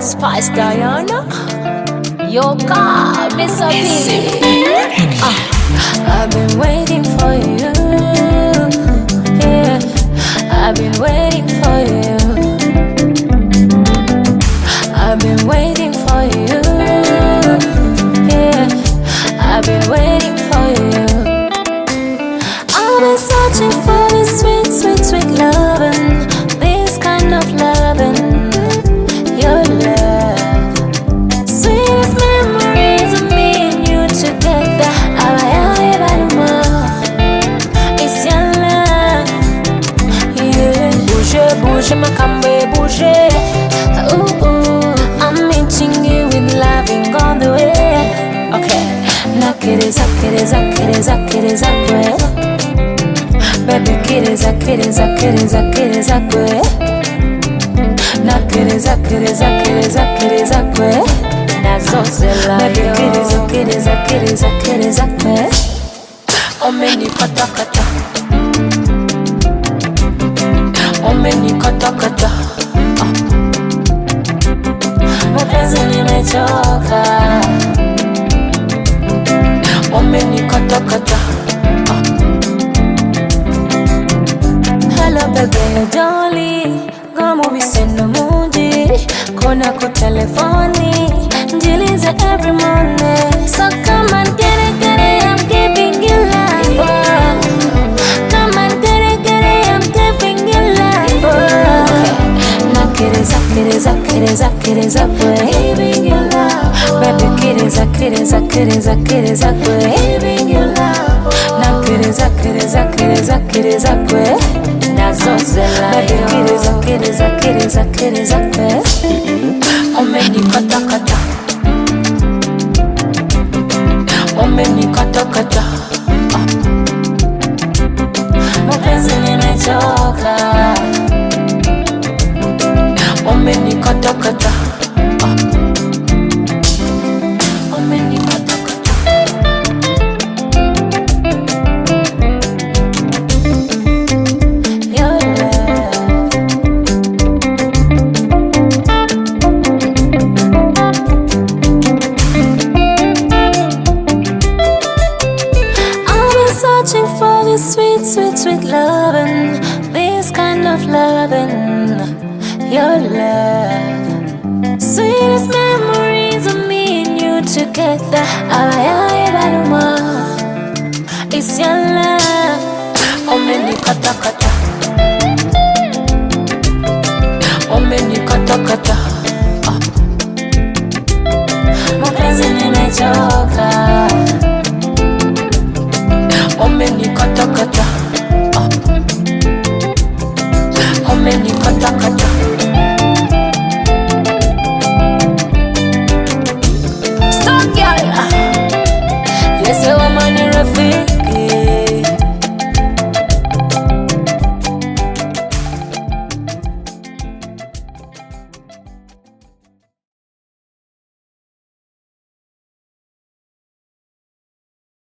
Spice Diana, yo God, Miss I've been waiting for you. Yeah, I've been waiting for you. I've been waiting for you. Yeah, I've been waiting for you. I've been searching for this sweet, sweet, sweet loving, this kind of loving, your love. Sweetest memories of me and you together. It's your love. Yeah. Bouger, bouger, ma cambe, bouger. Ooh, ooh, I'm meeting you with loving all the way. Okay. Nakereza, kereza, kereza, kereza, kwe. Baby, kereza, kereza, kereza, kereza, kwe. Nakereza, kereza, kereza, kereza, kwe. Nazozela, baby, kereza, kereza, kereza, kereza, kwe. Omeni kata kata, omeni kata kata. Mapenzi nimechoka. Omeni kata kata. Hello baby, jolly. Como visendo mundi, kona ko telefoni, njilize every morning. So come and get it, I'm giving you love. Come and get it, I'm giving you love. Nakereza, kereza, kereza, kereza, kwe. Giving you love. Baby, kereza, kereza, kereza, kereza, kwe. Giving you love. Nakereza, kereza, kereza, kereza, kwe. Nazozela, baby, kereza, kereza, kereza, kereza, kwe. Omeni kata kata, omeni kata kata. Mapenzi nimechoka. Omeni kata kata. Omeni kata kata. Your love. I've been searching for this sweet, sweet, sweet loving, this kind of loving, your love. Sweetest memories of me and you together. It's your love. Omeni kata kata.